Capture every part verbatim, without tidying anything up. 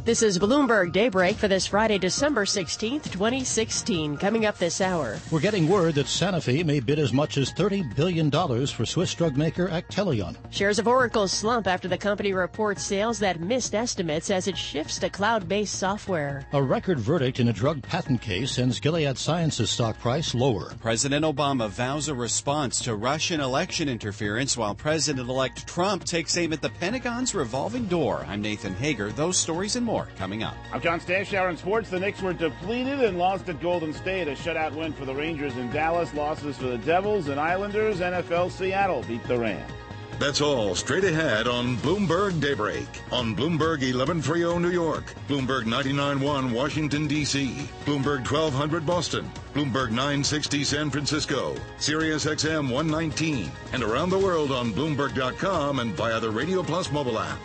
This is Bloomberg Daybreak for this Friday, December sixteenth, twenty sixteen. Coming up this hour. We're getting word that Sanofi may bid as much as thirty billion dollars for Swiss drug maker Actelion. Shares of Oracle slump after the company reports sales that missed estimates as it shifts to cloud-based software. A record verdict in a drug patent case sends Gilead Sciences stock price lower. President Obama vows a response to Russian election interference while President-elect Trump takes aim at the Pentagon's revolving door. I'm Nathan Hager. Those stories and more coming up. I'm John Stashower in sports. The Knicks were depleted and lost at Golden State. A shutout win for the Rangers in Dallas. Losses for the Devils and Islanders. N F L Seattle beat the Rams. That's all straight ahead on Bloomberg Daybreak. On Bloomberg eleven thirty New York, Bloomberg ninety-nine point one Washington, D C, Bloomberg twelve hundred Boston, Bloomberg nine sixty San Francisco, Sirius X M one nineteen, and around the world on Bloomberg dot com and via the Radio Plus mobile app.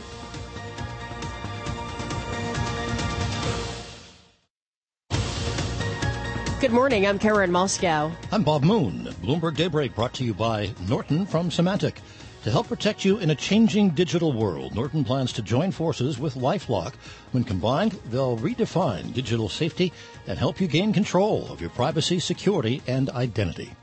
Good morning. I'm Karen Moscow. I'm Bob Moon. Bloomberg Daybreak brought to you by Norton from Symantec. To help protect you in a changing digital world, Norton plans to join forces with LifeLock. When combined, they'll redefine digital safety and help you gain control of your privacy, security, and identity.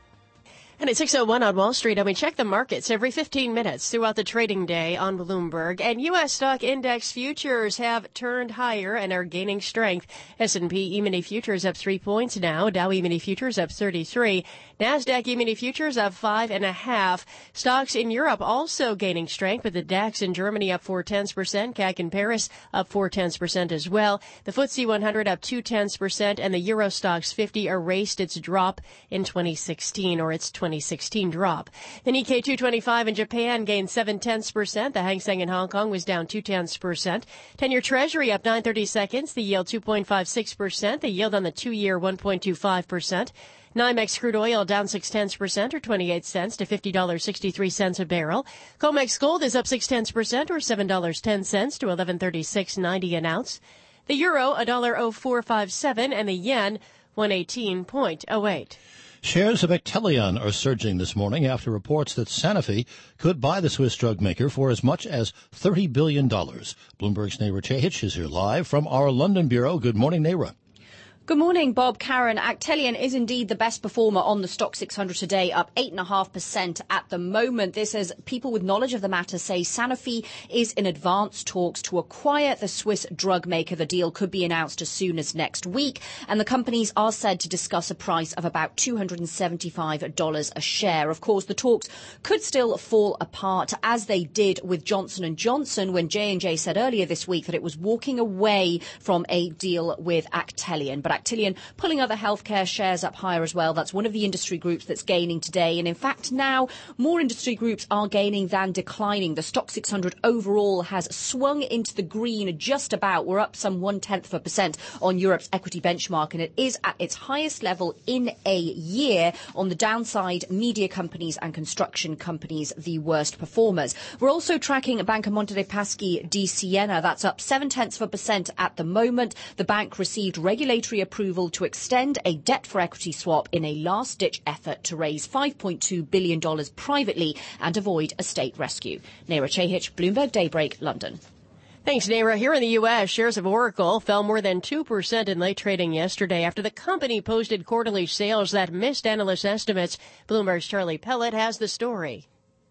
And at six oh one on Wall Street, and we check the markets every fifteen minutes throughout the trading day on Bloomberg. And U S stock index futures have turned higher and are gaining strength. S and P E-mini futures up three points now. Dow E-mini futures up thirty-three. NASDAQ E-mini futures up five and a half. Stocks in Europe also gaining strength, with the DAX in Germany up four tenths percent. C A C in Paris up four tenths percent as well. The F T S E one hundred up two tenths percent, and the Euro Stoxx fifty erased its drop in twenty sixteen, or its twenty sixteen drop. The Nikkei two twenty-five in Japan gained seven tenths percent. The Hang Seng in Hong Kong was down two tenths percent. ten-year Treasury up nine thirty seconds. The yield two point five six percent. The yield on the two-year one point two five percent. NYMEX crude oil down six tenths percent, or twenty-eight cents to fifty dollars and sixty-three cents a barrel. COMEX gold is up six tenths percent, or seven dollars and ten cents to eleven thirty-six ninety an ounce. The euro one dollar oh four fifty-seven, and the yen one eighteen oh eight. Shares of Actelion are surging this morning after reports that Sanofi could buy the Swiss drug maker for as much as thirty billion dollars. Bloomberg's Neera Chehich is here live from our London bureau. Good morning, Neera. Good morning, Bob. Karen, Actelion is indeed the best performer on the Stock six hundred today, up eight point five percent at the moment. This as people with knowledge of the matter say Sanofi is in advanced talks to acquire the Swiss drug maker. The deal could be announced as soon as next week, and the companies are said to discuss a price of about two hundred seventy-five dollars a share. Of course, the talks could still fall apart, as they did with Johnson and Johnson when J and J said earlier this week that it was walking away from a deal with Actelion. But Actelion pulling other healthcare shares up higher as well. That's one of the industry groups that's gaining today. And in fact, now more industry groups are gaining than declining. The Stock six hundred overall has swung into the green just about. We're up some one-tenth of a percent on Europe's equity benchmark, and it is at its highest level in a year. On the downside, media companies and construction companies, the worst performers. We're also tracking Banca Monte dei Paschi di Siena. That's up seven-tenths of a percent at the moment. The bank received regulatory approval to extend a debt-for-equity swap in a last-ditch effort to raise five point two billion dollars privately and avoid a state rescue. Neera Chehich, Bloomberg Daybreak, London. Thanks, Neera. Here in the U S, shares of Oracle fell more than two percent in late trading yesterday after the company posted quarterly sales that missed analyst estimates. Bloomberg's Charlie Pellet has the story.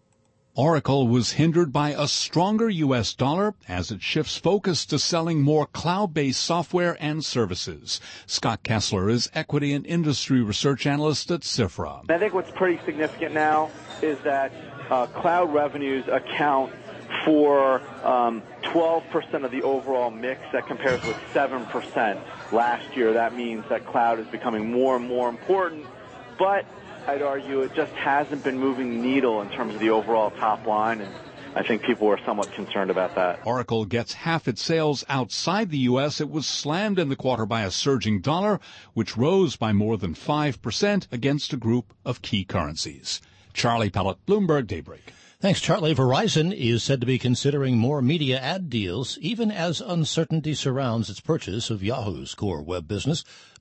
Oracle was hindered by a stronger U S dollar as it shifts focus to selling more cloud-based software and services. Scott Kessler is equity and industry research analyst at Cifra. I think what's pretty significant now is that uh, cloud revenues account for um, twelve percent of the overall mix. That compares with seven percent last year. That means that cloud is becoming more and more important, but I'd argue it just hasn't been moving the needle in terms of the overall top line, and I think people are somewhat concerned about that. Oracle gets half its sales outside the U S. It was slammed in the quarter by a surging dollar, which rose by more than five percent against a group of key currencies. Charlie Pellet, Bloomberg Daybreak. Thanks, Charlie. Verizon is said to be considering more media ad deals, even as uncertainty surrounds its purchase of Yahoo's core web business.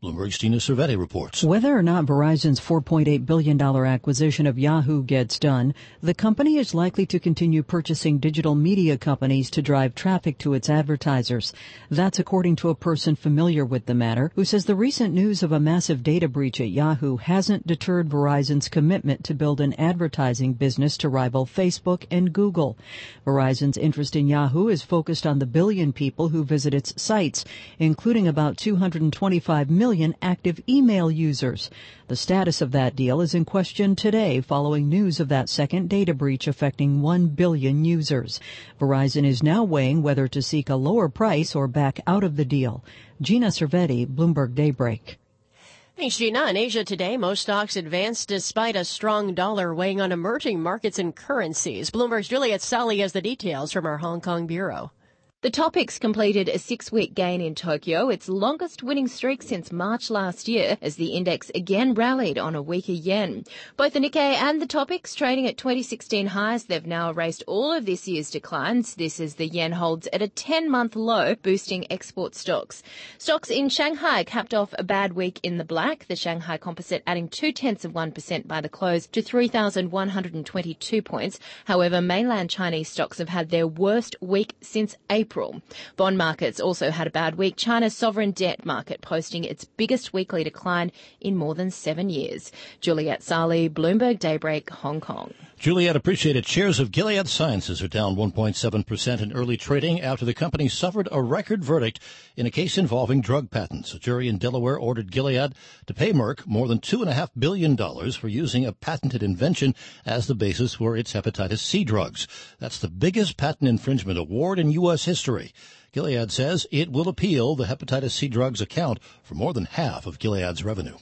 Bloomberg's Gina Cervetti reports. Whether or not Verizon's four point eight billion dollars acquisition of Yahoo gets done, the company is likely to continue purchasing digital media companies to drive traffic to its advertisers. That's according to a person familiar with the matter, who says the recent news of a massive data breach at Yahoo hasn't deterred Verizon's commitment to build an advertising business to rival Facebook and Google. Verizon's interest in Yahoo is focused on the billion people who visit its sites, including about two hundred twenty-five million active email users. The status of that deal is in question today following news of that second data breach affecting one billion users. Verizon is now weighing whether to seek a lower price or back out of the deal. Gina Cervetti, Bloomberg Daybreak. Thanks, Gina. In Asia today, most stocks advanced despite a strong dollar weighing on emerging markets and currencies. Bloomberg's Juliet Sally has the details from our Hong Kong bureau. The Topix completed a six-week gain in Tokyo, its longest winning streak since March last year, as the index again rallied on a weaker yen. Both the Nikkei and the Topix trading at twenty sixteen highs. They've now erased all of this year's declines. This as the yen holds at a ten-month low, boosting export stocks. Stocks in Shanghai capped off a bad week in the black, the Shanghai Composite adding two-tenths of one percent by the close to three thousand one hundred twenty-two points. However, mainland Chinese stocks have had their worst week since April. Bond markets also had a bad week. China's sovereign debt market posting its biggest weekly decline in more than seven years. Juliet Sali, Bloomberg Daybreak, Hong Kong. Juliet, appreciated. Shares of Gilead Sciences are down one point seven percent in early trading after the company suffered a record verdict in a case involving drug patents. A jury in Delaware ordered Gilead to pay Merck more than two point five billion dollars for using a patented invention as the basis for its hepatitis C drugs. That's the biggest patent infringement award in U S history. Gilead says it will appeal. The hepatitis C drugs account for more than half of Gilead's revenue.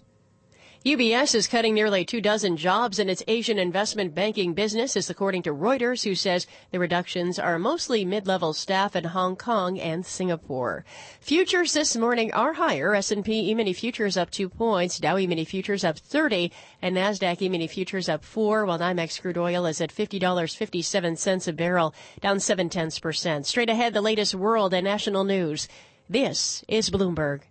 U B S is cutting nearly two dozen jobs in its Asian investment banking business, is according to Reuters, who says the reductions are mostly mid-level staff in Hong Kong and Singapore. Futures this morning are higher. S and P E-mini futures up two points, Dow E-mini futures up thirty, and NASDAQ E-mini futures up four, while NYMEX crude oil is at fifty dollars and fifty-seven cents a barrel, down seven tenths percent. Straight ahead, the latest world and national news. This is Bloomberg.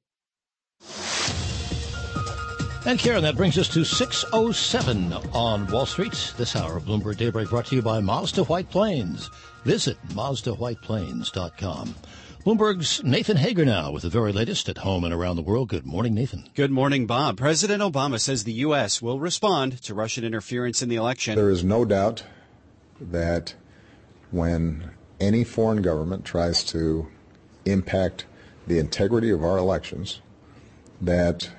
And Karen, that brings us to six oh seven on Wall Street. This hour of Bloomberg Daybreak brought to you by Mazda White Plains. Visit Mazda White Plains dot com. Bloomberg's Nathan Hager now with the very latest at home and around the world. Good morning, Nathan. Good morning, Bob. President Obama says the U S will respond to Russian interference in the election. There is no doubt that when any foreign government tries to impact the integrity of our elections, that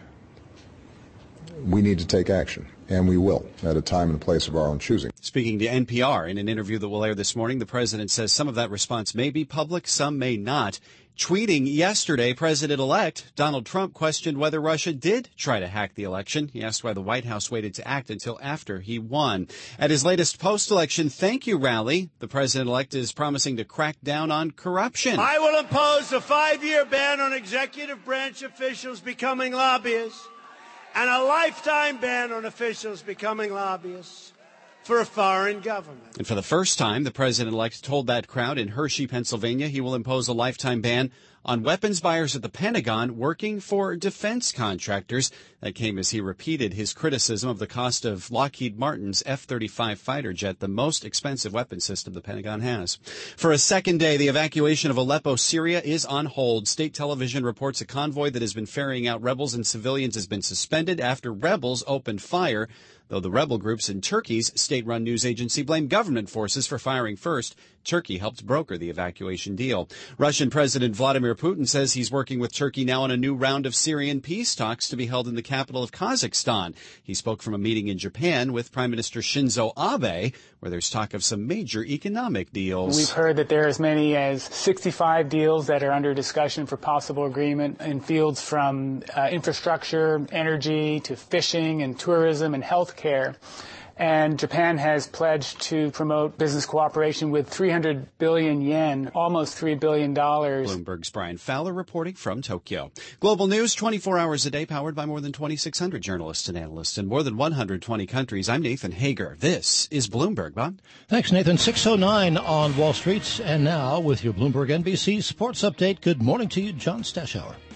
we need to take action, and we will, at a time and place of our own choosing. Speaking to N P R in an interview that will air this morning, the president says some of that response may be public, some may not. Tweeting yesterday, President-elect Donald Trump questioned whether Russia did try to hack the election. He asked why the White House waited to act until after he won. At his latest post-election thank you rally, the president-elect is promising to crack down on corruption. I will impose a five-year ban on executive branch officials becoming lobbyists, and a lifetime ban on officials becoming lobbyists for a foreign government. And for the first time, the president-elect told that crowd in Hershey, Pennsylvania, he will impose a lifetime ban on weapons buyers at the Pentagon working for defense contractors. That came as he repeated his criticism of the cost of Lockheed Martin's F thirty-five fighter jet, the most expensive weapon system the Pentagon has. For a second day, the evacuation of Aleppo, Syria is on hold. State television reports a convoy that has been ferrying out rebels and civilians has been suspended after rebels opened fire, though the rebel groups in Turkey's state-run news agency blame government forces for firing first. Turkey helped broker the evacuation deal. Russian President Vladimir Putin says he's working with Turkey now on a new round of Syrian peace talks to be held in the capital of Kazakhstan. He spoke from a meeting in Japan with Prime Minister Shinzo Abe, where there's talk of some major economic deals. We've heard that there are as many as sixty-five deals that are under discussion for possible agreement in fields from uh, infrastructure, energy, to fishing and tourism and healthcare. And Japan has pledged to promote business cooperation with three hundred billion yen, almost three billion dollars. Bloomberg's Brian Fowler reporting from Tokyo. Global news twenty-four hours a day, powered by more than twenty-six hundred journalists and analysts in more than one hundred twenty countries. I'm Nathan Hager. This is Bloomberg, Bob. Thanks, Nathan. six oh nine on Wall Street. And now, with your Bloomberg N B C Sports Update, good morning to you, John Stashower.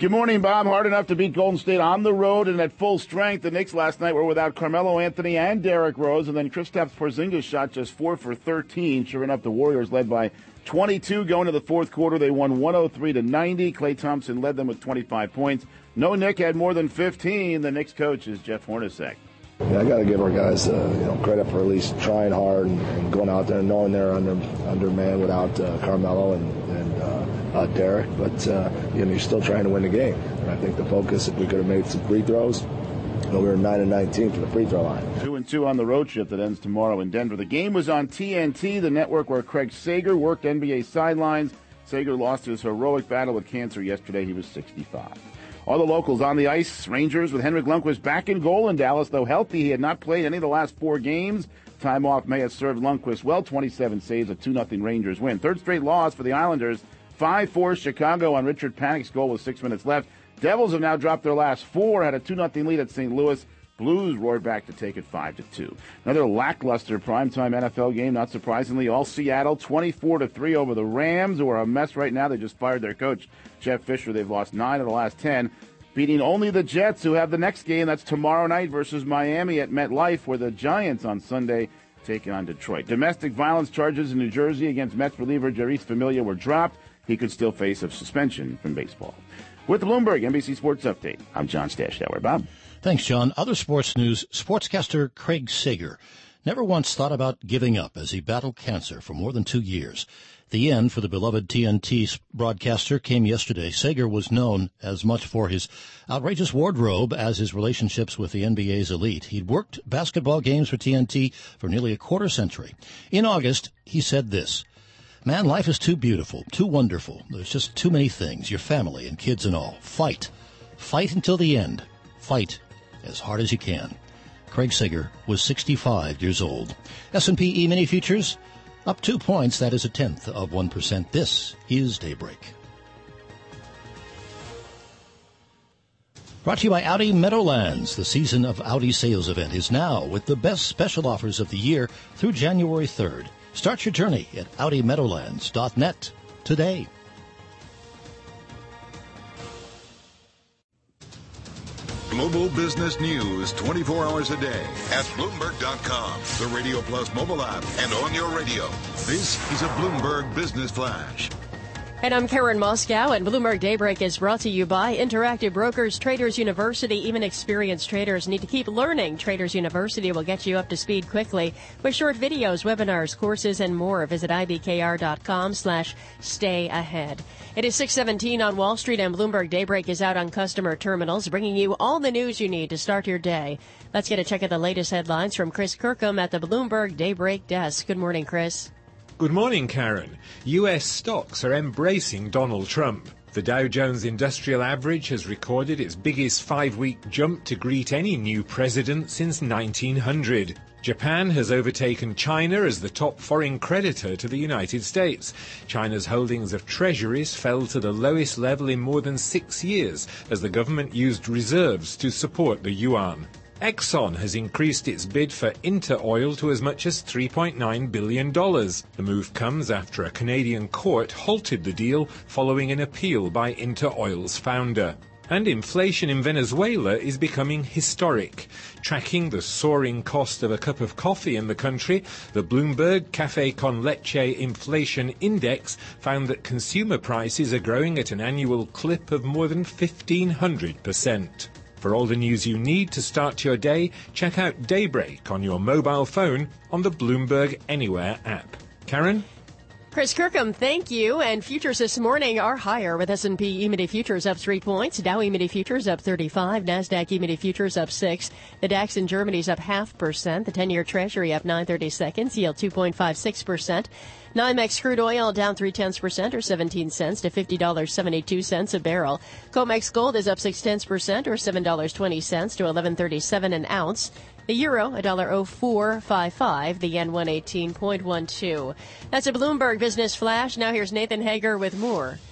Good morning, Bob. Hard enough to beat Golden State on the road and at full strength. The Knicks last night were without Carmelo Anthony and Derrick Rose, and then Kristaps Porzingis shot just four for thirteen. Sure enough, the Warriors led by twenty-two going to the fourth quarter. They won one oh three to ninety. Klay Thompson led them with twenty-five points. No Knick had more than fifteen. The Knicks coach is Jeff Hornacek. Yeah, I got to give our guys uh, you know, credit for at least trying hard and, and going out there and knowing they're under under man without uh, Carmelo and, and uh, uh, Derrick. But uh, you know, you're still trying to win the game. And I think the focus, if we could have made some free throws, you know, we were nine and nineteen from the free throw line. Two and two on the road trip that ends tomorrow in Denver. The game was on T N T, the network where Craig Sager worked N B A sidelines. Sager lost his heroic battle with cancer yesterday. He was sixty-five. All the locals on the ice. Rangers with Henrik Lundqvist back in goal in Dallas. Though healthy, he had not played any of the last four games. Time off may have served Lundqvist well. twenty-seven saves, a two nothing Rangers win. Third straight loss for the Islanders. five four Chicago on Richard Panik's goal with six minutes left. Devils have now dropped their last four, had a two nothing lead at Saint Louis. Blues roared back to take it five to two. Another lackluster primetime N F L game, not surprisingly. All Seattle, twenty-four to three over the Rams, who are a mess right now. They just fired their coach, Jeff Fisher. They've lost nine of the last ten, beating only the Jets, who have the next game. That's tomorrow night versus Miami at MetLife, where the Giants on Sunday taking on Detroit. Domestic violence charges in New Jersey against Mets reliever Jeurys Familia were dropped. He could still face a suspension from baseball. With the Bloomberg N B C Sports Update, I'm John Stashauer. Bob. Thanks, John. Other sports news, sportscaster Craig Sager never once thought about giving up as he battled cancer for more than two years. The end for the beloved T N T broadcaster came yesterday. Sager was known as much for his outrageous wardrobe as his relationships with the N B A's elite. He'd worked basketball games for T N T for nearly a quarter century. In August, he said this: "Man, life is too beautiful, too wonderful. There's just too many things, your family and kids and all. Fight. Fight until the end. Fight as hard as you can." Craig Sager was sixty-five years old. S and P E-mini futures up two points. That is a tenth of one percent. This is Daybreak. Brought to you by Audi Meadowlands. The season of Audi sales event is now with the best special offers of the year through January third. Start your journey at Audi Meadowlands dot net today. Global business news twenty-four hours a day at Bloomberg dot com, the Radio Plus mobile app, and on your radio. This is a Bloomberg Business Flash. And I'm Karen Moscow, and Bloomberg Daybreak is brought to you by Interactive Brokers, Traders University. Even experienced traders need to keep learning. Traders University will get you up to speed quickly with short videos, webinars, courses, and more. Visit I B K R dot com slash stay ahead. It is six seventeen on Wall Street, and Bloomberg Daybreak is out on customer terminals, bringing you all the news you need to start your day. Let's get a check of the latest headlines from Chris Kirkham at the Bloomberg Daybreak desk. Good morning, Chris. Good morning, Karen. U S stocks are embracing Donald Trump. The Dow Jones Industrial Average has recorded its biggest five-week jump to greet any new president since nineteen hundred. Japan has overtaken China as the top foreign creditor to the United States. China's holdings of treasuries fell to the lowest level in more than six years as the government used reserves to support the yuan. Exxon has increased its bid for Interoil to as much as three point nine billion dollars. The move comes after a Canadian court halted the deal following an appeal by Interoil's founder. And inflation in Venezuela is becoming historic. Tracking the soaring cost of a cup of coffee in the country, the Bloomberg Café con Leche Inflation Index found that consumer prices are growing at an annual clip of more than fifteen hundred percent. For all the news you need to start your day, check out Daybreak on your mobile phone on the Bloomberg Anywhere app. Karen? Chris Kirkham, thank you. And futures this morning are higher with S and P E-mini futures up three points, Dow E-mini futures up thirty-five, NASDAQ E-mini futures up six, the DAX in Germany's up half percent, the ten-year Treasury up nine thirty-seconds, yield two point five six percent. NYMEX crude oil down three-tenths percent or seventeen cents to fifty dollars and seventy-two cents a barrel. COMEX gold is up six-tenths percent or seven dollars and twenty cents to eleven thirty-seven an ounce. The euro, one dollar oh four fifty-five. The yen, one eighteen point one two. That's a Bloomberg Business Flash. Now here's Nathan Hager with more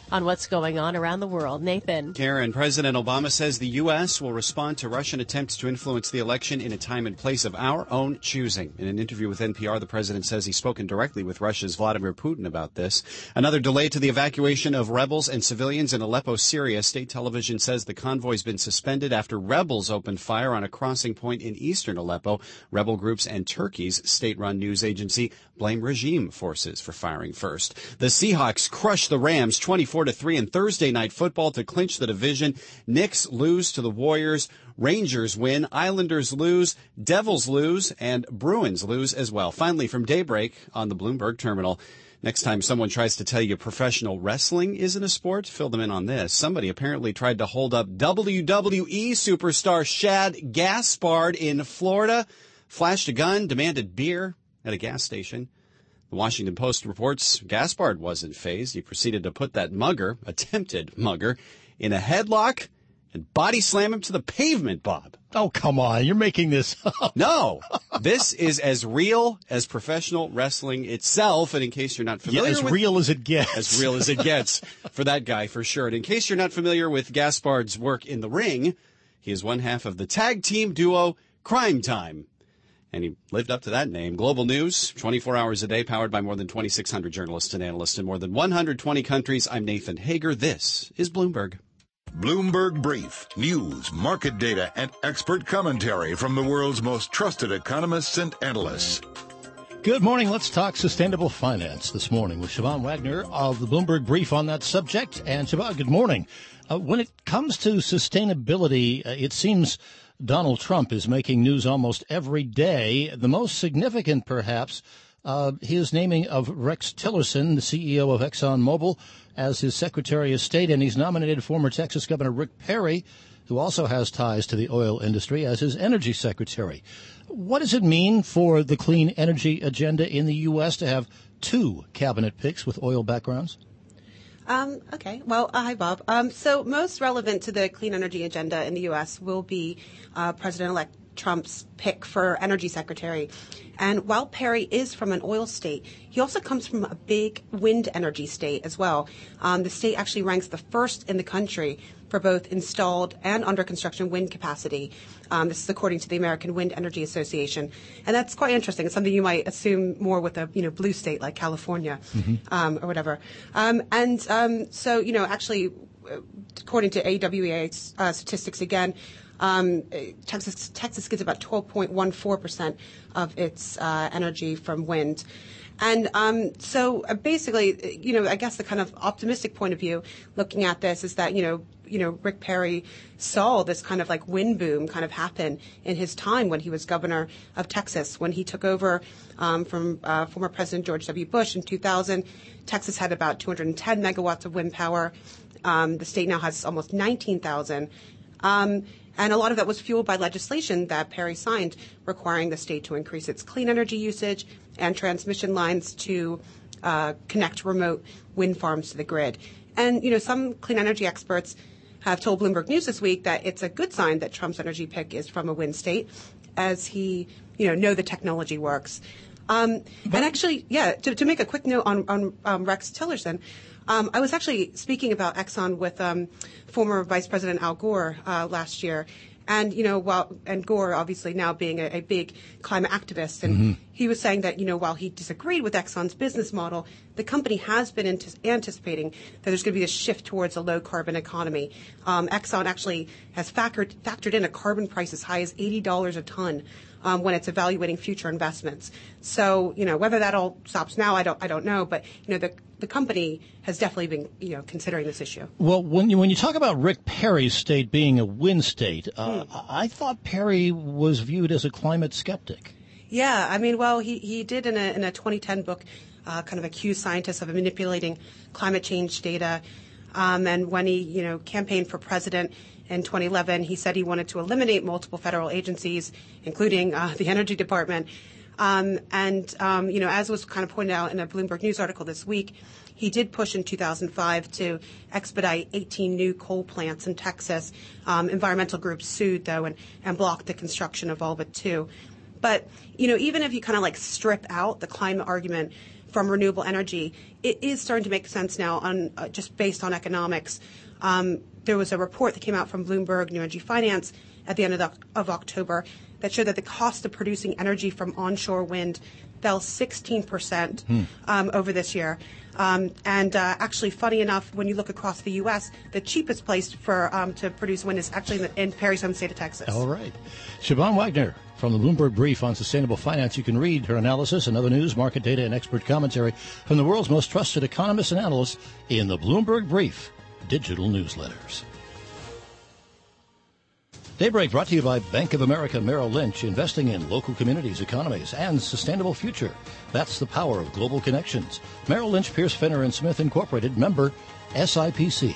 on what's going on around the world. Nathan. Karen, President Obama says the U S will respond to Russian attempts to influence the election in a time and place of our own choosing. In an interview with N P R, the president says he's spoken directly with Russia's Vladimir Putin about this. Another delay to the evacuation of rebels and civilians in Aleppo, Syria. State television says the convoy's been suspended after rebels opened fire on a crossing point in eastern Aleppo. Rebel groups and Turkey's state-run news agency blame regime forces for firing first. The Seahawks crush the Rams twenty-four to three in Thursday night football to clinch the division. Knicks lose to the Warriors. Rangers win. Islanders lose. Devils lose. And Bruins lose as well. Finally, from Daybreak on the Bloomberg Terminal. Next time someone tries to tell you professional wrestling isn't a sport, fill them in on this. Somebody apparently tried to hold up W W E superstar Shad Gaspard in Florida, flashed a gun, demanded beer at a gas station. The Washington Post reports Gaspard wasn't fazed. He proceeded to put that mugger, attempted mugger, in a headlock and body slam him to the pavement, Bob. Oh, come on. You're making this up. No. This is as real as professional wrestling itself. And in case you're not familiar yeah, as with... real as it gets. As real as it gets for that guy, for sure. And in case you're not familiar with Gaspard's work in the ring, he is one half of the tag team duo Crime Time. And he lived up to that name. Global News, twenty-four hours a day, powered by more than twenty-six hundred journalists and analysts in more than one hundred twenty countries. I'm Nathan Hager. This is Bloomberg. Bloomberg Brief. News, market data, and expert commentary from the world's most trusted economists and analysts. Good morning. Let's talk sustainable finance this morning with Siobhan Wagner of the Bloomberg Brief on that subject. And Siobhan, good morning. Uh, when it comes to sustainability, uh, it seems Donald Trump is making news almost every day. The most significant, perhaps, uh, his naming of Rex Tillerson, the C E O of ExxonMobil, as his Secretary of State, and he's nominated former Texas Governor Rick Perry, who also has ties to the oil industry, as his energy secretary. What does it mean for the clean energy agenda in the U S to have two cabinet picks with oil backgrounds? Um, okay. Well, uh, hi, Bob. Um, so most relevant to the clean energy agenda in the U S will be uh, President-elect Trump's pick for energy secretary. And while Perry is from an oil state, he also comes from a big wind energy state as well. Um, the state actually ranks the first in the country for both installed and under construction wind capacity. Um, this is according to the American Wind Energy Association. And that's quite interesting. It's something you might assume more with a, you know, blue state like California, mm-hmm. um, or whatever. Um, and um, so, you know, actually, according to A W E A uh, statistics again, Um, Texas, Texas gets about twelve point one four percent of its uh, energy from wind. And um, so uh, basically, you know, I guess the kind of optimistic point of view looking at this is that, you know, you know, Rick Perry saw this kind of like wind boom kind of happen in his time when he was governor of Texas. When he took over um, from uh, former President George W. Bush in two thousand, Texas had about two hundred ten megawatts of wind power. Um, the state now has almost nineteen thousand. Um, And a lot of that was fueled by legislation that Perry signed requiring the state to increase its clean energy usage and transmission lines to uh, connect remote wind farms to the grid. And, you know, some clean energy experts have told Bloomberg News this week that it's a good sign that Trump's energy pick is from a wind state, as he, you know, know the technology works. Um, and actually, yeah, to, to make a quick note on, on um, Rex Tillerson, Um, I was actually speaking about Exxon with um, former Vice President Al Gore uh, last year, and you know, while and Gore obviously now being a, a big climate activist, and mm-hmm. he was saying that you know while he disagreed with Exxon's business model, the company has been ant- anticipating that there's going to be a shift towards a low carbon economy. Um, Exxon actually has factored factored in a carbon price as high as eighty dollars a ton. Um, when it's evaluating future investments. So, you know, whether that all stops now, I don't, I don't know. But, you know, the, the company has definitely been, you know, considering this issue. Well, when you, when you talk about Rick Perry's state being a wind state, uh, hmm. I thought Perry was viewed as a climate skeptic. Yeah. I mean, well, he, he did in a, in a twenty ten book, uh, kind of accuse scientists of manipulating climate change data. Um, and when he, you know, campaigned for president in twenty eleven, he said he wanted to eliminate multiple federal agencies, including uh, the Energy Department. Um, and, um, you know, as was kind of pointed out in a Bloomberg News article this week, he did push in two thousand five to expedite eighteen new coal plants in Texas. Um, environmental groups sued, though, and, and blocked the construction of all but two. But, you know, even if you kind of like strip out the climate argument from renewable energy, it is starting to make sense now on uh, just based on economics. Um, there was a report that came out from Bloomberg New Energy Finance at the end of, the, of October that showed that the cost of producing energy from onshore wind fell sixteen percent hmm. um, over this year. Um, and uh, actually, funny enough, when you look across the U S, the cheapest place for um, to produce wind is actually in, the, in Perry's home state of Texas. All right. Siobhan Wagner from the Bloomberg Brief on Sustainable Finance. You can read her analysis and other news, market data, and expert commentary from the world's most trusted economists and analysts in the Bloomberg Brief digital newsletters. Daybreak brought to you by Bank of America Merrill Lynch, investing in local communities, economies, and sustainable future. That's the power of global connections. Merrill Lynch, Pierce, Fenner and Smith Incorporated, member S I P C.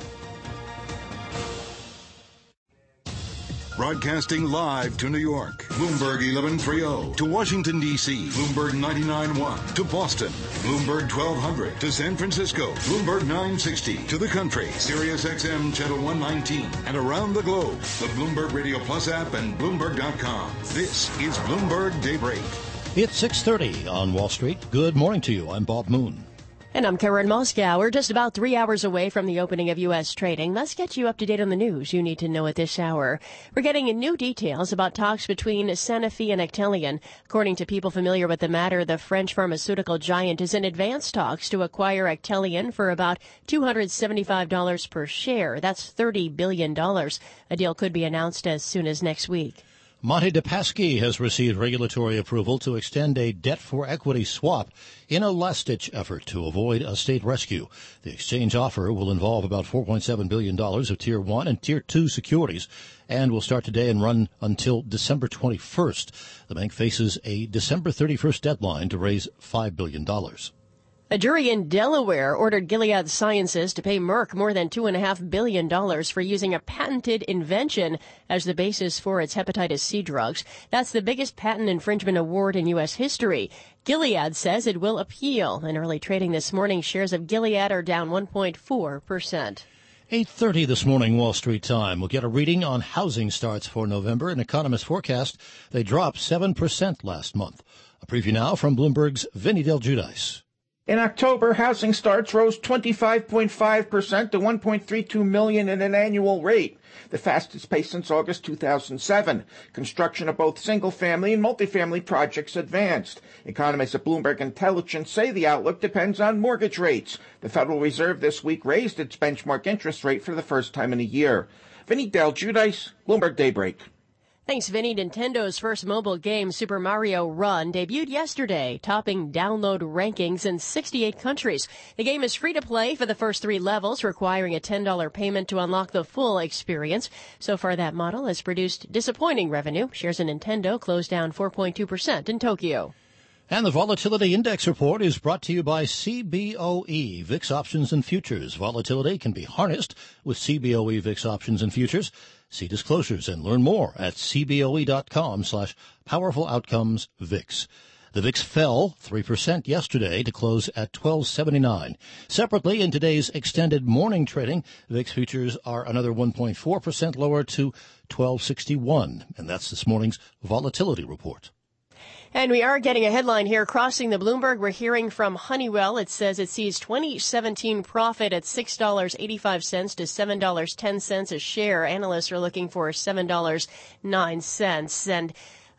Broadcasting live to New York, Bloomberg eleven thirty. To Washington, D C, Bloomberg ninety-nine point one. To Boston, Bloomberg twelve hundred. To San Francisco, Bloomberg nine sixty. To the country, Sirius X M Channel one nineteen. And around the globe, the Bloomberg Radio Plus app and Bloomberg dot com. This is Bloomberg Daybreak. It's six thirty on Wall Street. Good morning to you. I'm Bob Moon. And I'm Karen Moskow. We're just about three hours away from the opening of U S trading. Let's get you up to date on the news you need to know at this hour. We're getting new details about talks between Sanofi and Actelion. According to people familiar with the matter, the French pharmaceutical giant is in advanced talks to acquire Actelion for about two hundred seventy-five dollars per share. That's thirty billion dollars. A deal could be announced as soon as next week. Monte dei Paschi has received regulatory approval to extend a debt-for-equity swap in a last-ditch effort to avoid a state rescue. The exchange offer will involve about four point seven billion dollars of Tier one and Tier two securities and will start today and run until December twenty-first. The bank faces a December thirty-first deadline to raise five billion dollars. A jury in Delaware ordered Gilead Sciences to pay Merck more than two point five billion dollars for using a patented invention as the basis for its hepatitis C drugs. That's the biggest patent infringement award in U S history. Gilead says it will appeal. In early trading this morning, shares of Gilead are down one point four percent. eight thirty this morning, Wall Street time. We'll get a reading on housing starts for November. An economist forecast they dropped seven percent last month. A preview now from Bloomberg's Vinny Del Giudice. In October, housing starts rose twenty-five point five percent to one point three two million at an annual rate, the fastest pace since August two thousand seven. Construction of both single-family and multifamily projects advanced. Economists at Bloomberg Intelligence say the outlook depends on mortgage rates. The Federal Reserve this week raised its benchmark interest rate for the first time in a year. Vinny Del Giudice, Bloomberg Daybreak. Thanks, Vinny. Nintendo's first mobile game, Super Mario Run, debuted yesterday, topping download rankings in sixty-eight countries. The game is free to play for the first three levels, requiring a ten dollars payment to unlock the full experience. So far, that model has produced disappointing revenue. Shares in Nintendo closed down four point two percent in Tokyo. And the Volatility Index Report is brought to you by C B O E, V I X Options and Futures. Volatility can be harnessed with C B O E V I X Options and Futures. See disclosures and learn more at cboe.com slash powerful outcomes VIX. The V I X fell three percent yesterday to close at twelve seventy-nine. Separately, in today's extended morning trading, V I X futures are another one point four percent lower to twelve sixty-one. And that's this morning's Volatility Report. And we are getting a headline here. Crossing the Bloomberg, we're hearing from Honeywell. It says it sees twenty seventeen profit at six dollars and eighty-five cents to seven dollars and ten cents a share. Analysts are looking for seven dollars and nine cents. And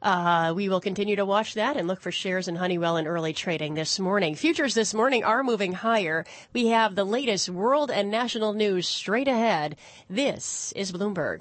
uh we will continue to watch that and look for shares in Honeywell in early trading this morning. Futures this morning are moving higher. We have the latest world and national news straight ahead. This is Bloomberg.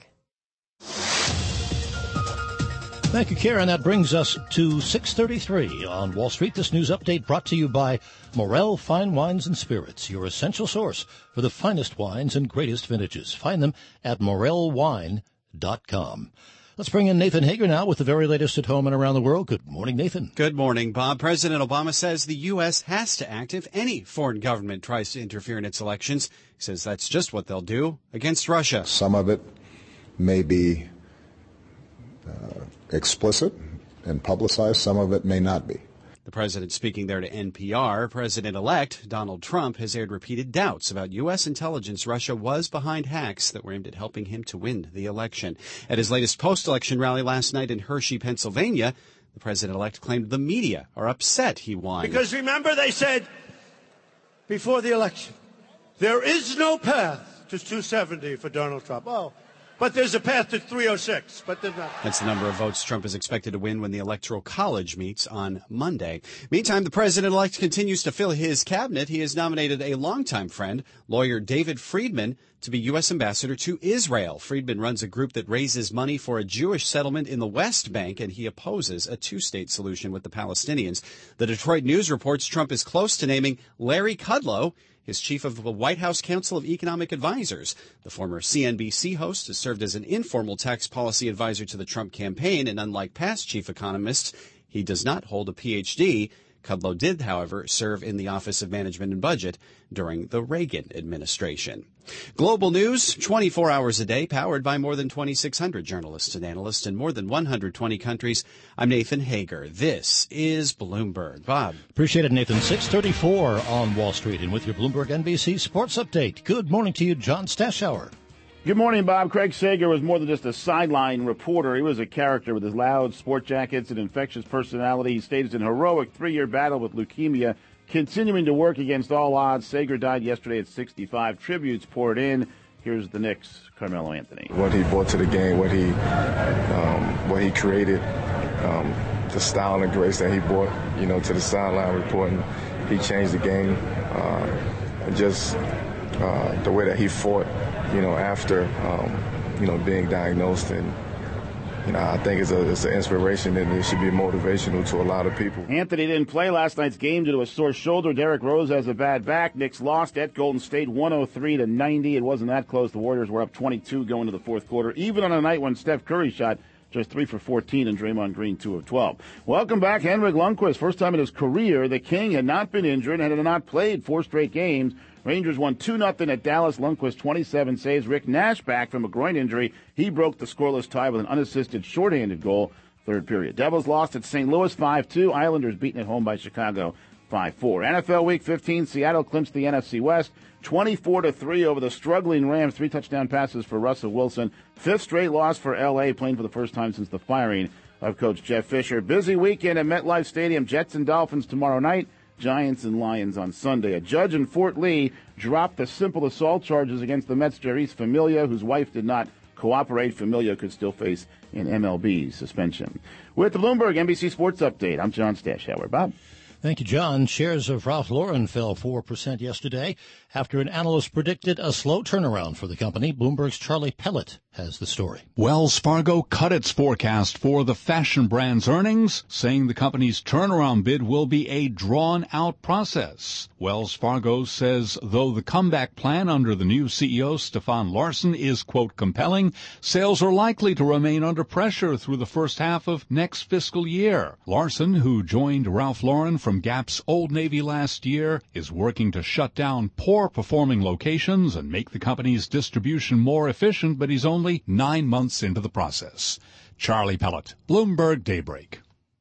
Thank you, Karen. That brings us to six thirty-three on Wall Street. This news update brought to you by Morel Fine Wines and Spirits, your essential source for the finest wines and greatest vintages. Find them at morel wine dot com. Let's bring in Nathan Hager now with the very latest at home and around the world. Good morning, Nathan. Good morning, Bob. President Obama says the U S has to act if any foreign government tries to interfere in its elections. He says that's just what they'll do against Russia. Some of it may be uh, explicit and publicized. Some of it may not be. The president speaking there to N P R. President-elect Donald Trump has aired repeated doubts about U S intelligence Russia was behind hacks that were aimed at helping him to win the election. At his latest post-election rally last night in Hershey, Pennsylvania, The president-elect claimed the media are upset he won. Because remember, they said before the election, there is no path to two seventy for Donald Trump. Oh, but there's a path to three oh six, but there's not. That's the number of votes Trump is expected to win when the Electoral College meets on Monday. Meantime, the president-elect continues to fill his cabinet. He has nominated a longtime friend, lawyer David Friedman, to be U S ambassador to Israel. Friedman runs a group that raises money for a Jewish settlement in the West Bank, and he opposes a two-state solution with the Palestinians. The Detroit News reports Trump is close to naming Larry Kudlow his chief of the White House Council of Economic Advisors. The former C N B C host has served as an informal tax policy advisor to the Trump campaign, and unlike past chief economists, he does not hold a P H D. Kudlow did, however, serve in the Office of Management and Budget during the Reagan administration. Global news, twenty-four hours a day, powered by more than twenty-six hundred journalists and analysts in more than one hundred twenty countries. I'm Nathan Hager. This is Bloomberg. Bob. Appreciate it, Nathan. six thirty-four on Wall Street, and with your Bloomberg N B C Sports Update. Good morning to you, John Stashower. Good morning, Bob. Craig Sager was more than just a sideline reporter. He was a character with his loud sport jackets and infectious personality. He staged an heroic three-year battle with leukemia, continuing to work against all odds. Sager died yesterday at sixty-five. Tributes poured in. Here's the Knicks' Carmelo Anthony. What he brought to the game, what he um, what he created, um, the style and grace that he brought, you know, to the sideline reporting. He changed the game. Uh, and just uh, the way that he fought, you know, after, um, you know, being diagnosed. And, you know, I think it's, a, it's an inspiration and it should be motivational to a lot of people. Anthony didn't play last night's game due to a sore shoulder. Derrick Rose has a bad back. Knicks lost at Golden State one oh three to ninety. It wasn't that close. The Warriors were up twenty-two going to the fourth quarter, even on a night when Steph Curry shot just three for fourteen and Draymond Green two of twelve. Welcome back, Henrik Lundqvist. First time in his career, the King had not been injured and had not played four straight games. Rangers won two nothing at Dallas. Lundqvist twenty-seven saves. Rick Nash back from a groin injury. He broke the scoreless tie with an unassisted shorthanded goal, third period. Devils lost at Saint Louis five two. Islanders beaten at home by Chicago five four. N F L Week fifteen, Seattle clinched the N F C West twenty-four to three over the struggling Rams. Three touchdown passes for Russell Wilson. Fifth straight loss for L A, playing for the first time since the firing of Coach Jeff Fisher. Busy weekend at MetLife Stadium. Jets and Dolphins tomorrow night. Giants and Lions on Sunday. A judge in Fort Lee dropped the simple assault charges against the Mets' Jeurys Familia, whose wife did not cooperate. Familia could still face an M L B suspension. With the Bloomberg N B C Sports Update, I'm John Stashower. Bob. Thank you, John. Shares of Ralph Lauren fell four percent yesterday after an analyst predicted a slow turnaround for the company. Bloomberg's Charlie Pellet has the story. Wells Fargo cut its forecast for the fashion brand's earnings, saying the company's turnaround bid will be a drawn-out process. Wells Fargo says though the comeback plan under the new C E O, Stefan Larsson, is, quote, compelling, sales are likely to remain under pressure through the first half of next fiscal year. Larsson, who joined Ralph Lauren from Gap's Old Navy last year, is working to shut down poor-performing locations and make the company's distribution more efficient, but he's only nine months into the process. Charlie Pellet, Bloomberg Daybreak.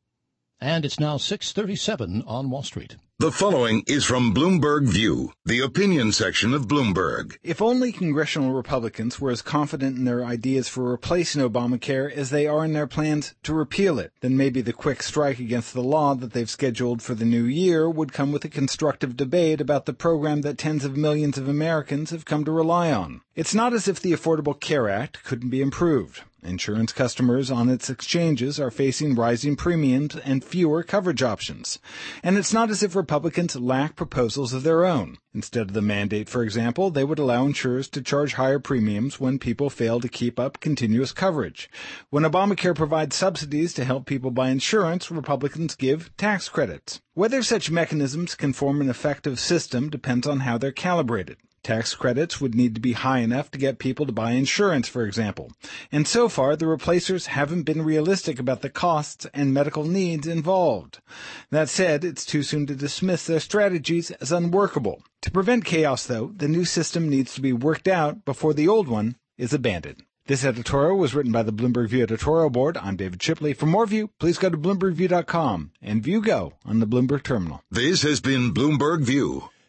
And it's now six thirty-seven on Wall Street. The following is from Bloomberg View, the opinion section of Bloomberg. If only congressional Republicans were as confident in their ideas for replacing Obamacare as they are in their plans to repeal it, then maybe the quick strike against the law that they've scheduled for the new year would come with a constructive debate about the program that tens of millions of Americans have come to rely on. It's not as if the Affordable Care Act couldn't be improved. Insurance customers on its exchanges are facing rising premiums and fewer coverage options. And it's not as if Republicans lack proposals of their own. Instead of the mandate, for example, they would allow insurers to charge higher premiums when people fail to keep up continuous coverage. When Obamacare provides subsidies to help people buy insurance, Republicans give tax credits. Whether such mechanisms can form an effective system depends on how they're calibrated. Tax credits would need to be high enough to get people to buy insurance, for example. And so far, the replacers haven't been realistic about the costs and medical needs involved. That said, it's too soon to dismiss their strategies as unworkable. To prevent chaos, though, the new system needs to be worked out before the old one is abandoned. This editorial was written by the Bloomberg View editorial board. I'm David Shipley. For more View, please go to bloomberg view dot com and View Go on the Bloomberg terminal. This has been Bloomberg View.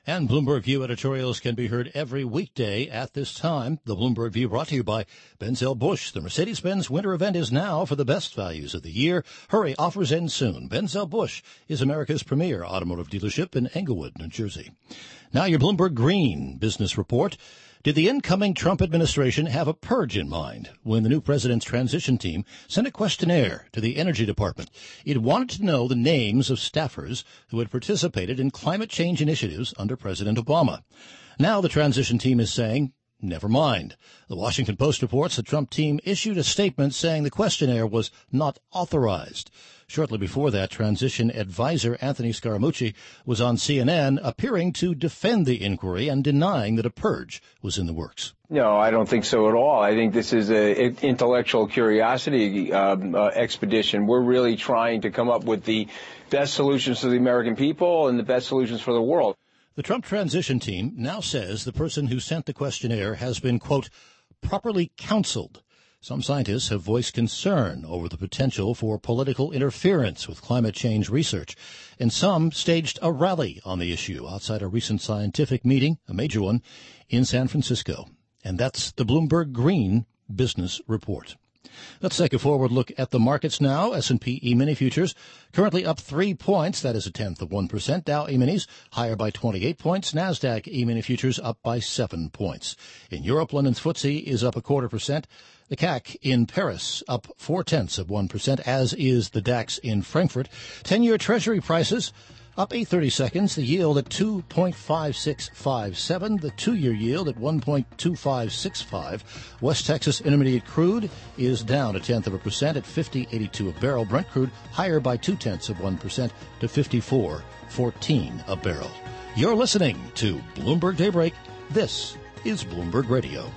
And Bloomberg View editorials can be heard every weekday at this time. The Bloomberg View brought to you by Benzel-Busch. The Mercedes-Benz winter event is now for the best values of the year. Hurry, offers end soon. Benzel-Busch is America's premier automotive dealership in Englewood, New Jersey. Now your Bloomberg Green business report. Did the incoming Trump administration have a purge in mind when the new president's transition team sent a questionnaire to the Energy Department? It wanted to know the names of staffers who had participated in climate change initiatives under President Obama. Now the transition team is saying, never mind. The Washington Post reports the Trump team issued a statement saying the questionnaire was not authorized. Shortly before that, transition advisor Anthony Scaramucci was on C N N appearing to defend the inquiry and denying that a purge was in the works. No, I don't think so at all. I think this is an intellectual curiosity um, uh, expedition. We're really trying to come up with the best solutions for the American people and the best solutions for the world. The Trump transition team now says the person who sent the questionnaire has been, quote, properly counseled. Some scientists have voiced concern over the potential for political interference with climate change research, and some staged a rally on the issue outside a recent scientific meeting, a major one, in San Francisco. And that's the Bloomberg Green Business Report. Let's take a forward look at the markets now. S and P E-mini futures currently up three points. That is a tenth of one percent. Dow E-minis higher by twenty-eight points. NASDAQ E-mini futures up by seven points. In Europe, London's F T S E is up a quarter percent. The C A C in Paris up four-tenths of one percent, as is the DAX in Frankfurt. Ten-year Treasury prices up eight thirty-seconds. The yield at two point five six five seven. The two-year yield at one point two five six five. West Texas Intermediate crude is down a tenth of a percent at fifty eighty-two a barrel. Brent crude higher by two-tenths of one percent to fifty-four fourteen a barrel. You're listening to Bloomberg Daybreak. This is Bloomberg Radio.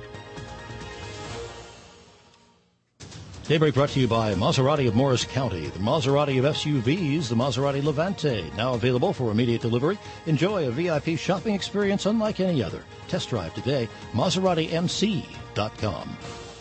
Daybreak brought to you by Maserati of Morris County, the Maserati of S U Vs, the Maserati Levante, now available for immediate delivery. Enjoy a V I P shopping experience unlike any other. Test drive today, Maserati M C dot com.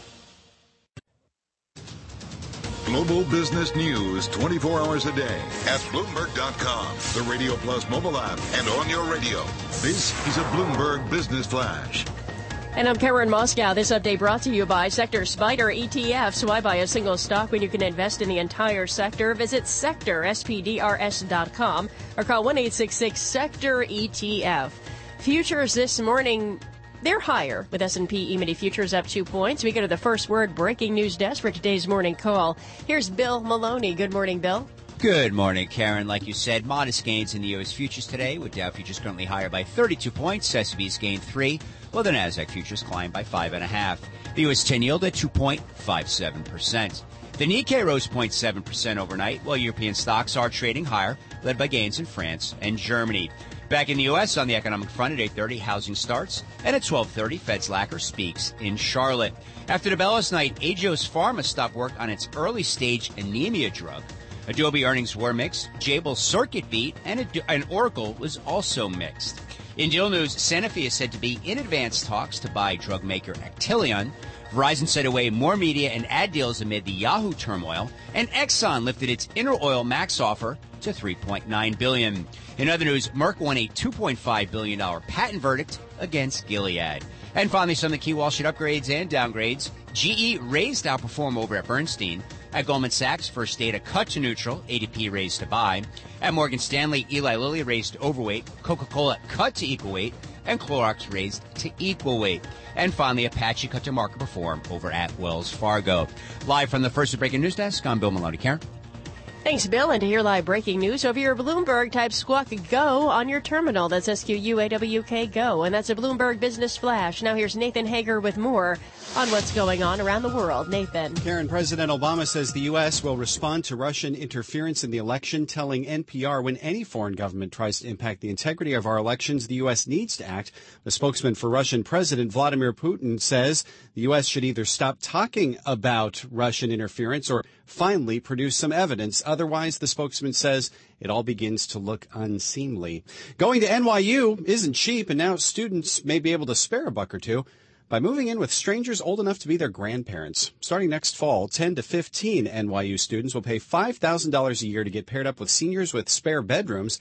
Global business news twenty-four hours a day at Bloomberg dot com, the Radio Plus mobile app, and on your radio. This is a Bloomberg Business Flash. And I'm Karen Moscow. This update brought to you by Sector Spider E T Fs. Why buy a single stock when you can invest in the entire sector? Visit sector S P D R S dot com or call one eight six six sector E T F. Futures this morning, they're higher, with S and P E-mini futures up two points. We go to the First Word breaking news desk for today's morning call. Here's Bill Maloney. Good morning, Bill. Good morning, Karen. Like you said, modest gains in the U S futures today, with Dow futures currently higher by thirty-two points. S and P's gained three, while the Nasdaq futures climbed by five and a half. The U S ten yield at two point five seven percent. The Nikkei rose zero point seven percent overnight, while European stocks are trading higher, led by gains in France and Germany. Back in the U S on the economic front at eight thirty, housing starts, and at twelve thirty, Fed's Lacker speaks in Charlotte. After the bell last night, Agios Pharma stopped work on its early-stage anemia drug. Adobe earnings were mixed, Jabil's Circuit beat, and, Ad- and Oracle was also mixed. In deal news, Sanofi is said to be in advanced talks to buy drug maker Actelion. Verizon set away more media and ad deals amid the Yahoo turmoil, and Exxon lifted its Interoil Max offer to three point nine billion dollars. In other news, Merck won a two point five billion dollars patent verdict against Gilead. And finally, some of the key Wall Street upgrades and downgrades. G E raised to outperform over at Bernstein. At Goldman Sachs, First Data cut to neutral, A D P raised to buy. At Morgan Stanley, Eli Lilly raised to overweight, Coca-Cola cut to equal weight, and Clorox raised to equal weight. And finally, Apache cut to market perform over at Wells Fargo. Live from the First Breaking News Desk, I'm Bill Maloney. Karen? Thanks, Bill. And to hear live breaking news over your Bloomberg, type Squawk Go on your terminal. That's S Q U A W K Go. And that's a Bloomberg Business Flash. Now here's Nathan Hager with more on what's going on around the world. Nathan. Karen, President Obama says the U S will respond to Russian interference in the election, telling N P R when any foreign government tries to impact the integrity of our elections, the U S needs to act. The spokesman for Russian President Vladimir Putin says the U S should either stop talking about Russian interference or finally produce some evidence. Otherwise, the spokesman says it all begins to look unseemly. Going to N Y U isn't cheap, and now students may be able to spare a buck or two by moving in with strangers old enough to be their grandparents. Starting next fall, ten to fifteen N Y U students will pay five thousand dollars a year to get paired up with seniors with spare bedrooms.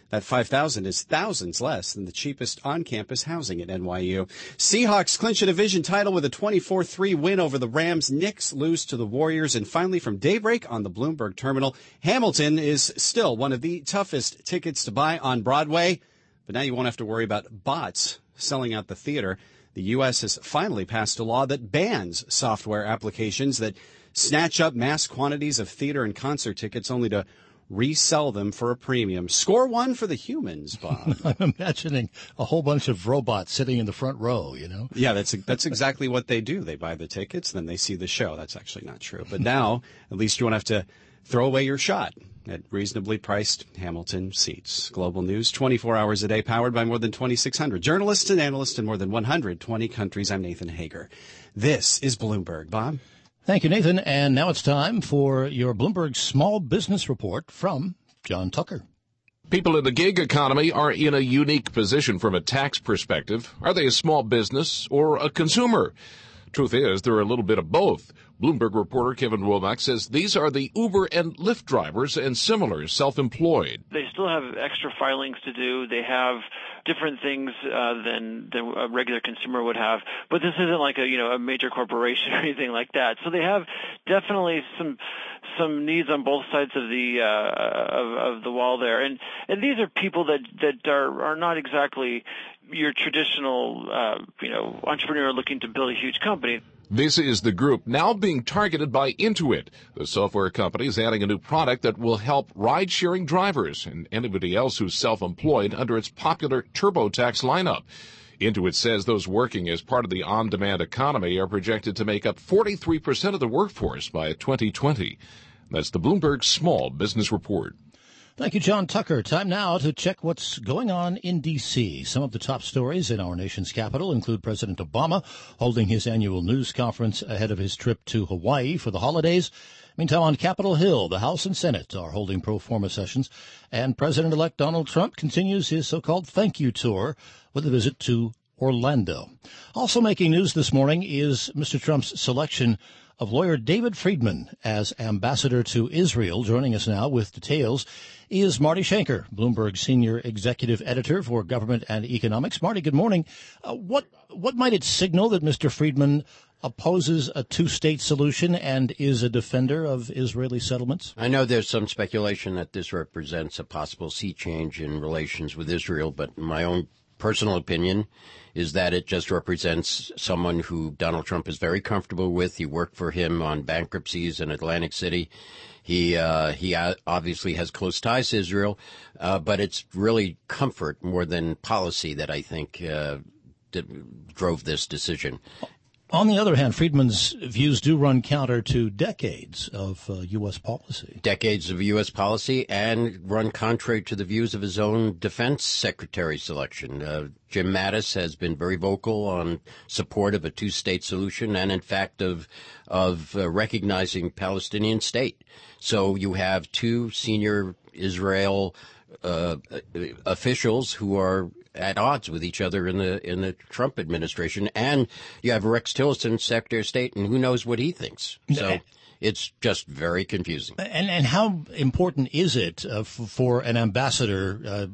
That five thousand dollars is thousands less than the cheapest on-campus housing at N Y U. Seahawks clinch a division title with a twenty-four three win over the Rams. Knicks lose to the Warriors. And finally, from Daybreak on the Bloomberg Terminal, Hamilton is still one of the toughest tickets to buy on Broadway. But now you won't have to worry about bots selling out the theater. The U S has finally passed a law that bans software applications that snatch up mass quantities of theater and concert tickets only to resell them for a premium. Score one for the humans, Bob. I'm imagining a whole bunch of robots sitting in the front row, you know? Yeah, that's that's exactly what they do. They buy the tickets, then they see the show. That's actually not true. But now, at least you won't have to throw away your shot at reasonably priced Hamilton seats. Global News, twenty-four hours a day, powered by more than twenty-six hundred journalists and analysts in more than one hundred twenty countries. I'm Nathan Hager. This is Bloomberg. Bob? Thank you, Nathan. And now it's time for your Bloomberg Small Business Report from John Tucker. People in the gig economy are in a unique position from a tax perspective. Are they a small business or a consumer? Truth is, they're a little bit of both. Bloomberg reporter Kevin Womack says these are the Uber and Lyft drivers and similar self-employed. They still have extra filings to do. They have different things uh, than than a regular consumer would have. But this isn't like a you know a major corporation or anything like that. So they have definitely some some needs on both sides of the uh, of, of the wall there. And and these are people that that are are not exactly your traditional uh, you know entrepreneur looking to build a huge company. This is the group now being targeted by Intuit. The software company is adding a new product that will help ride-sharing drivers and anybody else who's self-employed under its popular TurboTax lineup. Intuit says those working as part of the on-demand economy are projected to make up forty-three percent of the workforce by twenty twenty. That's the Bloomberg Small Business Report. Thank you, John Tucker. Time now to check what's going on in D C. Some of the top stories in our nation's capital include President Obama holding his annual news conference ahead of his trip to Hawaii for the holidays. Meantime, on Capitol Hill, the House and Senate are holding pro forma sessions, and President-elect Donald Trump continues his so-called thank you tour with a visit to Orlando. Also making news this morning is Mister Trump's selection of lawyer David Friedman as ambassador to Israel. Joining us now with details is Marty Schenker, Bloomberg senior executive editor for government and economics. Marty, good morning. Uh, what what might it signal that Mister Friedman opposes a two-state solution and is a defender of Israeli settlements? I know there's some speculation that this represents a possible sea change in relations with Israel, but my own personal opinion is that it just represents someone who Donald Trump is very comfortable with. He worked for him on bankruptcies in Atlantic City. He uh, he obviously has close ties to Israel, uh, but it's really comfort more than policy that I think uh, that drove this decision. On the other hand, Friedman's views do run counter to decades of uh, U S policy. Decades of U S policy and run contrary to the views of his own defense secretary selection. Uh, Jim Mattis has been very vocal on support of a two-state solution and, in fact, of of uh, recognizing Palestinian state. So you have two senior Israel uh, officials who are at odds with each other in the in the Trump administration, and you have Rex Tillerson, Secretary of State, and who knows what he thinks. So it's just very confusing. And and how important is it uh, f- for an ambassador uh,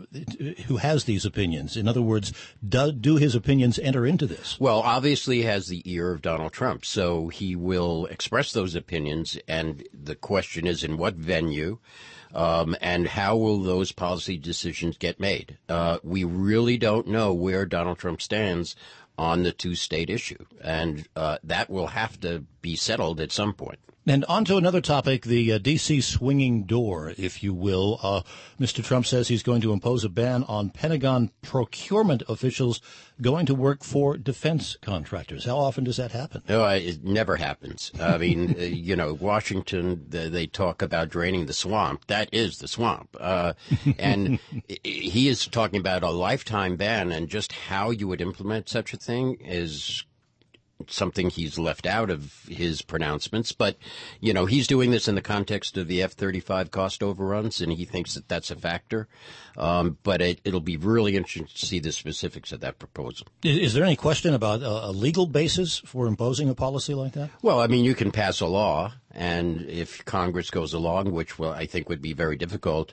who has these opinions? In other words, do, do his opinions enter into this? Well, obviously he has the ear of Donald Trump, so he will express those opinions, and the question is in what venue. Um, and how will those policy decisions get made? Uh, we really don't know where Donald Trump stands on the two-state issue, and uh, that will have to be settled at some point. And on to another topic, the uh, D C swinging door, if you will. Uh, Mister Trump says he's going to impose a ban on Pentagon procurement officials going to work for defense contractors. How often does that happen? No, it never happens. I mean, uh, you know, Washington, they, they talk about draining the swamp. That is the swamp. Uh, and he is talking about a lifetime ban, and just how you would implement such a thing is something he's left out of his pronouncements. But, you know, he's doing this in the context of the F thirty-five cost overruns, and he thinks that that's a factor. Um, but it, it'll be really interesting to see the specifics of that proposal. Is, is there any question about a, a legal basis for imposing a policy like that? Well, I mean, you can pass a law, and if Congress goes along, which well, I think would be very difficult,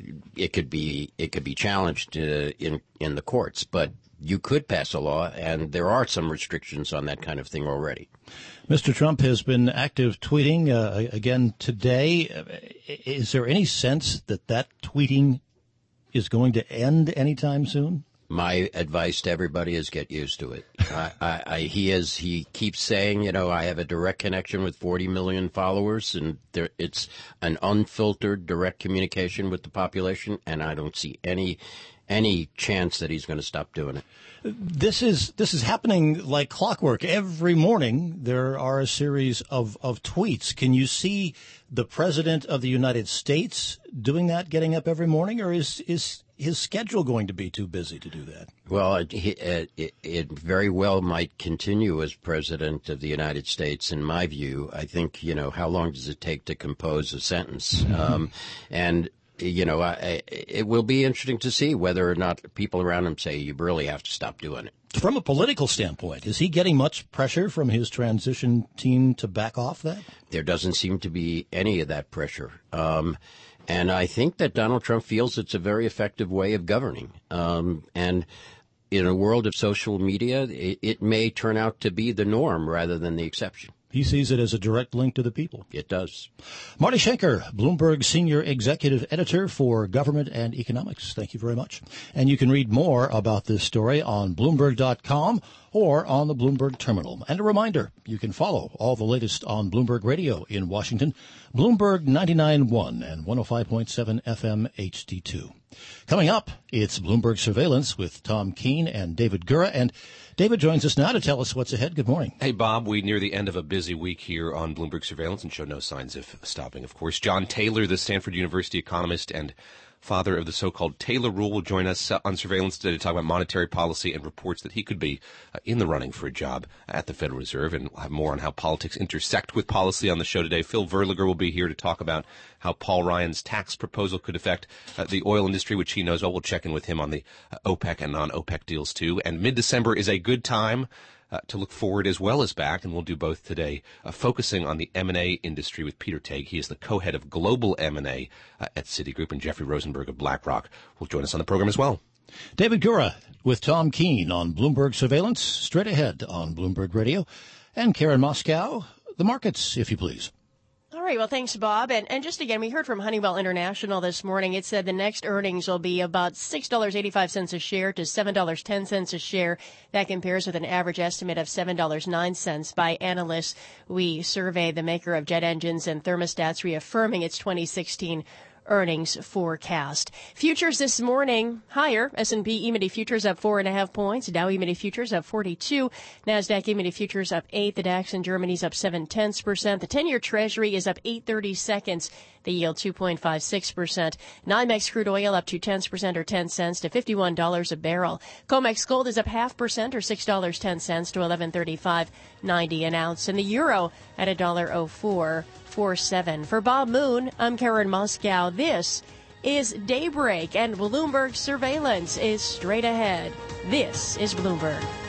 it could be it could be challenged uh, in in the courts. But you could pass a law, and there are some restrictions on that kind of thing already. Mister Trump has been active tweeting uh, again today. Is there any sense that that tweeting is going to end anytime soon? My advice to everybody is get used to it. I, I, I, he is. He keeps saying, you know, I have a direct connection with forty million followers, and there, it's an unfiltered direct communication with the population, and I don't see any any chance that he's going to stop doing it. This is this is happening like clockwork. Every morning there are a series of, of tweets. Can you see the President of the United States doing that, getting up every morning, or is is his schedule going to be too busy to do that? Well, it, it, it very well might continue as President of the United States, in my view. I think, you know, how long does it take to compose a sentence? Um, and You know, I, it will be interesting to see whether or not people around him say you really have to stop doing it. From a political standpoint, is he getting much pressure from his transition team to back off that? There doesn't seem to be any of that pressure. Um, and I think that Donald Trump feels it's a very effective way of governing. Um, and in a world of social media, it, it may turn out to be the norm rather than the exception. He sees it as a direct link to the people. It does. Marty Schenker, Bloomberg Senior Executive Editor for Government and Economics. Thank you very much. And you can read more about this story on Bloomberg dot com or on the Bloomberg Terminal. And a reminder, you can follow all the latest on Bloomberg Radio in Washington, Bloomberg ninety-nine point one and one oh five point seven F M H D two. Coming up, it's Bloomberg Surveillance with Tom Keene and David Gura. And David joins us now to tell us what's ahead. Good morning. Hey, Bob. We near the end of a busy week here on Bloomberg Surveillance and show no signs of stopping, of course. John Taylor, the Stanford University economist and father of the so-called Taylor Rule, will join us on Surveillance today to talk about monetary policy and reports that he could be uh, in the running for a job at the Federal Reserve. And we'll have more on how politics intersect with policy on the show today. Phil Verliger will be here to talk about how Paul Ryan's tax proposal could affect uh, the oil industry, which he knows. Oh, we'll check in with him on the uh, OPEC and non-OPEC deals, too. And mid-December is a good time Uh, to look forward as well as back, and we'll do both today, uh, focusing on the M and A industry with Peter Tague. He is the co-head of global M and A uh, at Citigroup, and Jeffrey Rosenberg of BlackRock will join us on the program as well. David Gura with Tom Keene on Bloomberg Surveillance, straight ahead on Bloomberg Radio. And Karen Moscow, the markets, if you please. All right. Well, thanks, Bob. And, and just again, we heard from Honeywell International this morning. It said the next earnings will be about six dollars and eighty-five cents a share to seven dollars and ten cents a share. That compares with an average estimate of seven dollars and nine cents by analysts. We surveyed the maker of jet engines and thermostats, reaffirming its twenty sixteen earnings forecast. Futures this morning higher. S and P E-midi futures up four and a half points. Dow E-midi futures up forty-two. NASDAQ E-midi futures up eight. The DAX in Germany's up seven tenths percent. The ten-year Treasury is up eight thirty seconds. The yield two point five six percent. NYMEX crude oil up two tenths percent or ten cents to fifty-one dollars a barrel. COMEX gold is up half percent or six dollars and ten cents to eleven thirty-five ninety an ounce. And the euro at one dollar oh four forty-seven. For Bob Moon, I'm Karen Moscow. This is Daybreak, and Bloomberg Surveillance is straight ahead. This is Bloomberg.